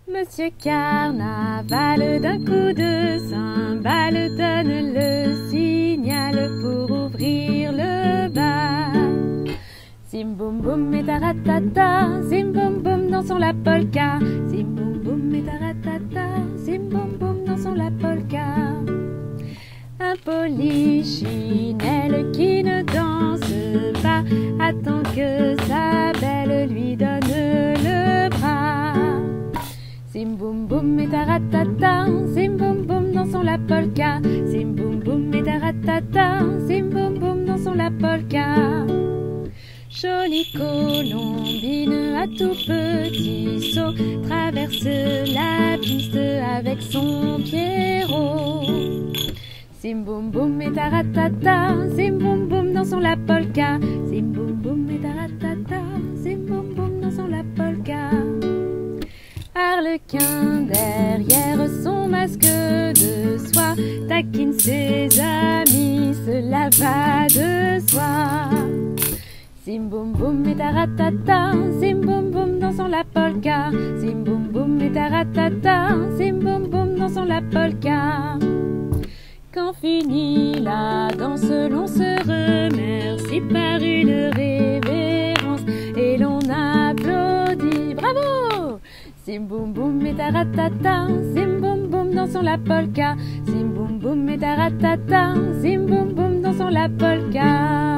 Monsieur Carnaval, d'un coup de cymbale, donne le signal pour ouvrir le bal. Zim boum boum et taratata, zim boum boum dansons la polka. Zim boum boum et taratata, zim boum boum dansons la polka. Un polichinelle qui ne danse pas attend que sa belle lui donne le bras. Zim boum boum et taratata, zim boum boum dansons la polka. Zim boum boum et taratata, zim boum boum dansons la polka. Jolie colombine à tout petit saut traverse la piste avec son Pierrot. Zim boum boum et taratata, zim boum boum dansons la polka. Zim boum boum et taratata, zim boum boum dansons la polka. Harlequin derrière son masque de soie taquine ses amis, cela va de soi. Zim boum boum et taratata, zim boum boum dansons la polka. Zim boum boum et taratata, zim boum boum dansons la polka. Quand finit la danse, l'on se remercie par une révérence et l'on applaudit. Bravo! Zim boum boum et taratata, zim boum boum dansons la polka. Zim boum boum et taratata, zim boum boum dansons la polka.